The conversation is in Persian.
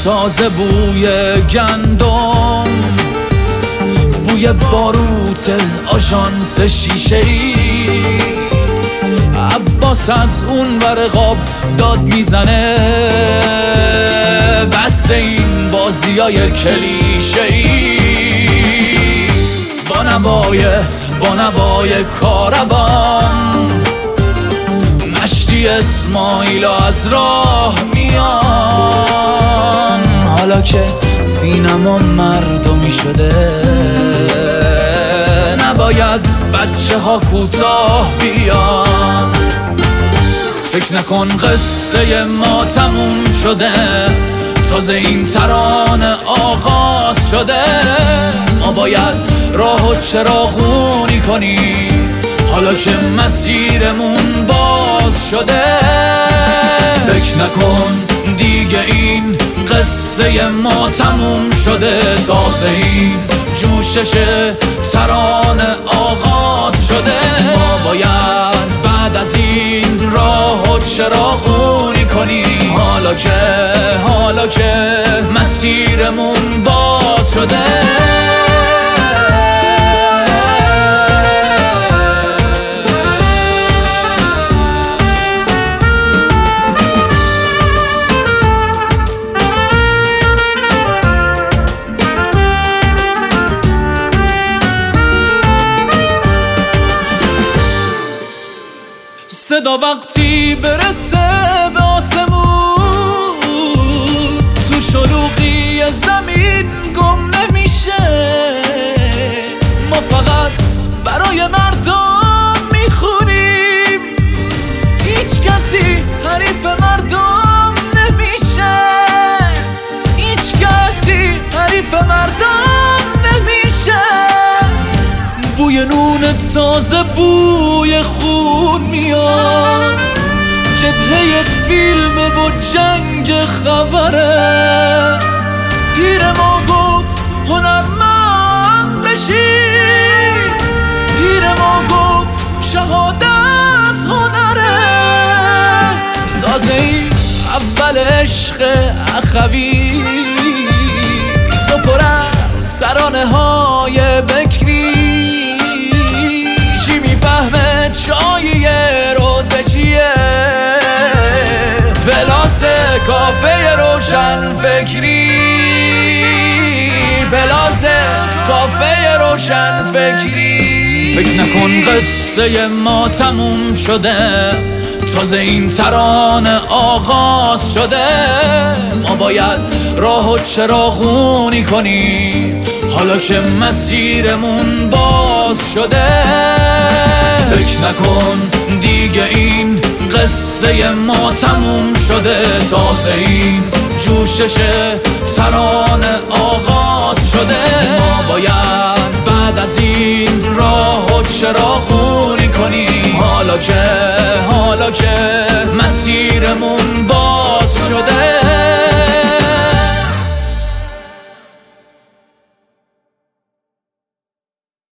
تازه بوی گندم، بوی باروت آژانس شیشه‌ای. عباس از اون ور قاب داد میزنه، بس این بازیای کلیشه‌ای. با نوای کاروان مشتی اسماعیلا از راه میان. حالا که سینما مردمی شده، نباید بچه ها کوتاه بیان. فکر نکن قصه ما تموم شده، تازه این ترانه آغاز شده. ما باید راه و چراغونی کنیم، حالا که مسیرمون باز شده. فکر نکن دیگه این قصه ما تموم شده، تازه این جوشش ترانه آغاز شده. ما باید بعد از این راه و چراغونی کنیم، حالا که مسیرمون باز شده. صدا وقتی برسه به آسمون، تو شلوغی زمین گم نمیشه. ما فقط برای مردم میخونیم، هیچ کسی حریف مردم نمیشه. هیچ کسی حریف مردم نمیشه. بوی نون تازه، بوی خون میاد، جبهه فیلم و جنگ خبره. پیر ما گفت هنرمند بشی، پیر ما گفت شهادت هنره. سازه ای اول عشق اخوی، تو پر از ترانه های بکری. چی میفهمه چای روزه چیه؟ پلاس کافه روشن فکری، پلاس کافه روشن فکری. فکر نکن قصه ما تموم شده، تازه این ترانه آغاز شده. ما باید راه و چراغونی کنیم، حالا که مسیرمون باز شده. فکر نکن دیگه این قصه ما تموم شده، تازه این جوشش ترانه آغاز شده. ما باید بعد از این راه و چراغونی کنیم، حالا که مسیرمون باز شده.